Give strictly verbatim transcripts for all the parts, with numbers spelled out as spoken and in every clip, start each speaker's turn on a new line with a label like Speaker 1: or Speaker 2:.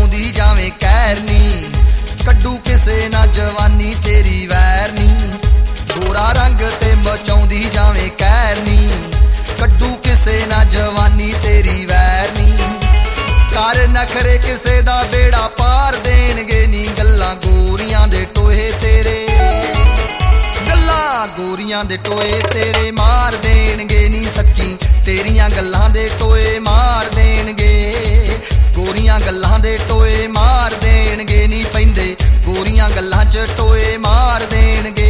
Speaker 1: ਮਚਾਉਂਦੀ ਜਾਵੇਂ ਕਹਿਰ ਨੀ, ਕੱਢੂ ਕਿਸੇ ਨਾ ਜਵਾਨੀ ਤੇਰੀ ਵੈਰ ਨੀ। ਗੋਰਾ ਰੰਗ ਤੇ ਮਚਾਉਂਦੀ ਜਾਵੇਂ ਕਹਿਰ ਨੀ, ਕੱਢੂ ਕਿਸੇ ਨਾ ਜਵਾਨੀ ਤੇਰੀ ਵੈਰ ਨੀ। ਕਰ ਨਖਰੇ ਕਿਸੇ ਦਾ ਬੇੜਾ ਪਾਰ ਦੇਣਗੇ ਨੀ, ਗੱਲਾਂ ਗੋਰੀਆਂ ਦੇ ਟੋਏ ਤੇਰੇ, ਗੱਲਾਂ ਗੋਰੀਆਂ ਦੇ ਟੋਏ ਤੇਰੇ ਮਾਰ ਦੇਣਗੇ ਨੀ। ਸੱਚੀ ਤੇਰੀਆਂ ਗੱਲਾਂ ਦੇ ਟੋਏ ਮਾਰ ਦੇਣਗੇ, ਗੋਰੀਆਂ ਗੱਲਾਂ ਦੇ ਟੋਏ ਮਾਰ ਦੇਣਗੇ ਨੀ। ਪੈਂਦੇ ਗੋਰੀਆਂ ਗੱਲਾਂ 'ਚ ਟੋਏ ਮਾਰ ਦੇਣਗੇ।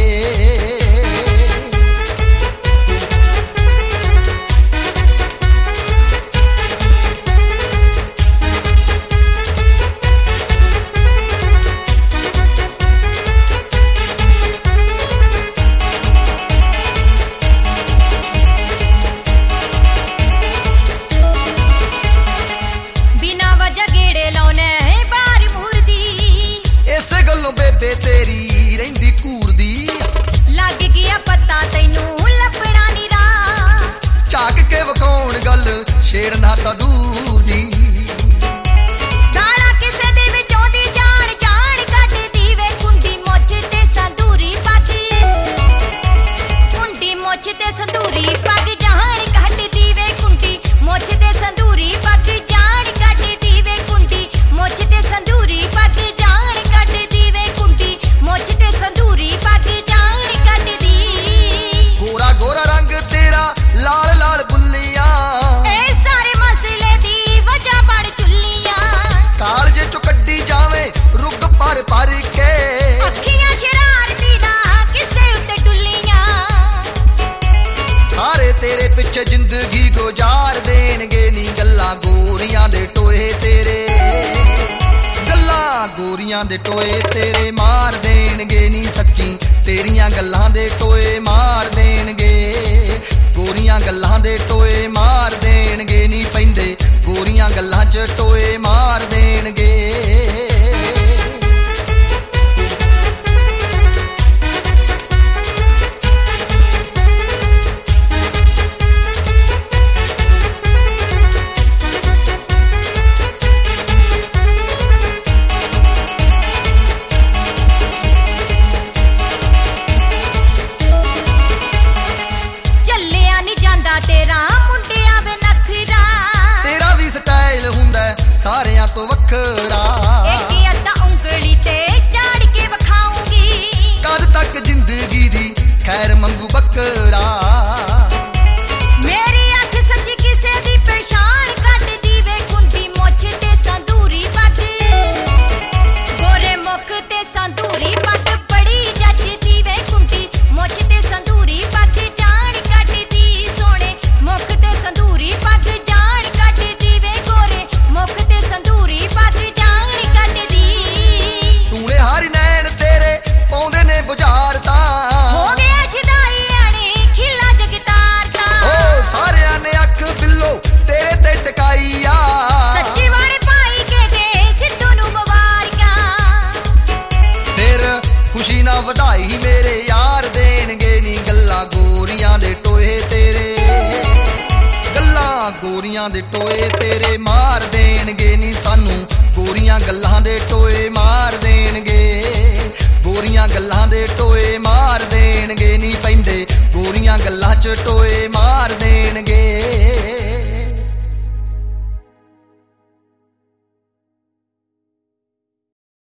Speaker 1: ਬੇਬੇ ਤੇਰੀ ਰਹਿੰਦੀ ਘੂਰਦੀ,
Speaker 2: ਲੱਗ ਗਿਆ ਪਤਾ ਤੈਨੂੰ ਲੱਭਣਾ ਨੀ ਰਾਹ।
Speaker 1: ਝਾਕ ਕੇ ਵਿਖਾਉਣ ਗੱਲ ਛੇੜਨਾ ਤਾਂ ਦੂਰ ਦੀ,
Speaker 2: ਗਾਲਾਂ ਕਿਸੇ ਦੇ ਵਿੱਚੋਂ ਦੀ ਜਾਣ ਜਾਣ ਕੱਢਦੀ ਵੇ। ਕੁੰਡੀ ਮੁੱਛ ਤੇ ਸੰਦੂਰੀ ਪੱਗ, ਕੁੰਡੀ ਮੁੱਛ ਤੇ ਸੰਦੂਰੀ ਪੱਗ ਜਾਣ ਕੱਢਦੀ ਵੇ। ਕੁੰਡੀ ਮੁੱਛ ਤੇ ਸੰਦੂਰੀ ਪੱਗ ਜਾਣ ਕੱਢਦੀ ਵੇ। ਕੁੰਡੀ ਮੁੱਛ ਤੇ ਸੰਦੂਰੀ ਪੱਗ ਜਾਣ ਕੱਢਦੀ ਵੇ। ਕੁੰਡੀ ਮੁੱਛ ਤੇ ਸੰਦੂਰੀ ਪੱਗ ਜਾਣ ਕੱਢਦੀ।
Speaker 1: ਗੋਰਾ ਗੋਰਾ ਰੰਗ ਤੇਰਾ ਲਾਲ ਲਾਲ ਬੁੱਲੀਆਂ,
Speaker 2: ਇਹ ਸਾਰੇ ਮਸਲੇ ਦੀ ਵਜ੍ਹਾ ਬਣ ਚੁੱਲੀਆਂ।
Speaker 1: ਕਾਲਜੇ ਚੋਂ ਕੱਢੀ ਜਾਵੇਂ ਰੁੱਗ ਭਰ ਭਰ ਕੇ,
Speaker 2: ਅੱਖੀਆਂ ਸ਼ਰਾਰਤੀ ਨਾ ਕਿਸੇ ਉੱਤੇ ਡੁੱਲੀਆਂ।
Speaker 1: ਸਾਰੇ ਤੇਰੇ ਪਿੱਛੇ ਜ਼ਿੰਦਗੀ ਗੁਜ਼ਾਰ ਦੇਣਗੇ ਨੀ, ਗੱਲਾਂ ਗੋਰੀਆਂ ਦੇ ਟੋਏ ਤੇਰੇ, ਗੱਲਾਂ ਗੋਰੀਆਂ ਦੇ ਟੋਏ ਤੇਰੇ ਮਾਰ ਦੇਣਗੇ ਨੀ। ਸੱਚੀ ਤੇਰੀਆਂ ਗੱਲਾਂ ਦੇ ਟੋਏ ਮਾਰ ਦੇਣਗੇ, ਗੋਰੀਆਂ ਗੱਲਾਂ ਦੇ ਟੋਏ ਮਾਰ ਦੇਣਗੇ ਨੀ। ਪੈਂਦੇ ਗੋਰੀਆਂ ਗੱਲਾਂ 'ਚ ਟੋਏ ਮਾਰ ਦੇਣਗੇ।
Speaker 2: ਤੇਰਾ ਮੁੰਡਿਆਂ ਵੇ ਨਖਰਾ,
Speaker 1: ਤੇਰਾ ਵੀ ਸਟਾਈਲ ਹੁੰਦਾ ਸਾਰਿਆਂ ਤੋਂ ਵੱਖਰਾ।